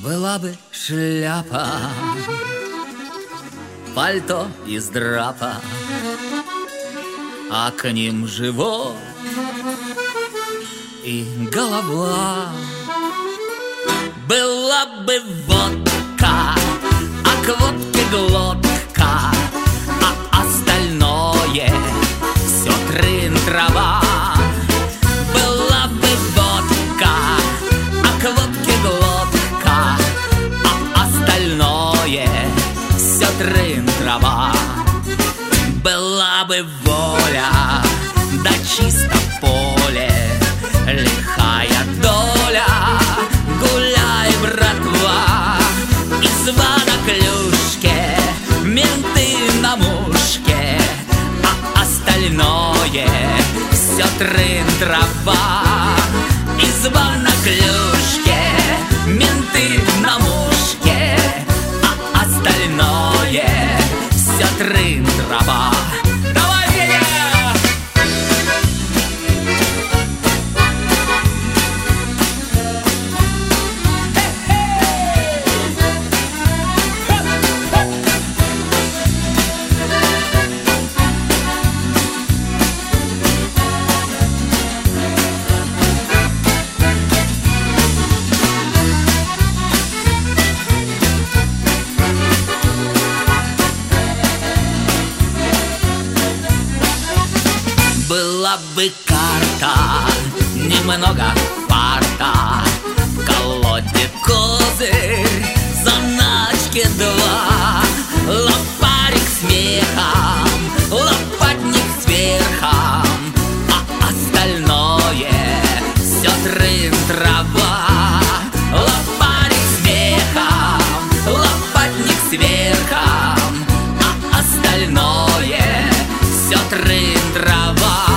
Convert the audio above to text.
Была бы шляпа, пальто из драпа, а к ним живот и голова. Была бы водка, а к водке глотка, а остальное все трын-трава. Была бы водка, а к водке глотка, а остальное все трын-трава. Была бы воля, да чисто поле, лихая доля, гуляй, братва. Изба на клюшке, менты на мушке, а остальное все трын-трава. Изба на клюшке, менты на мушке, а остальное все трын-трава. Давай, Федя! Была бы карта, немного фарта, в колоде козырь, заначки два. Лопарик смехом, лопатник сверхом, а остальное все трын-трава. Лопарик смехом, лопатник сверхом, а остальное все трын-трава.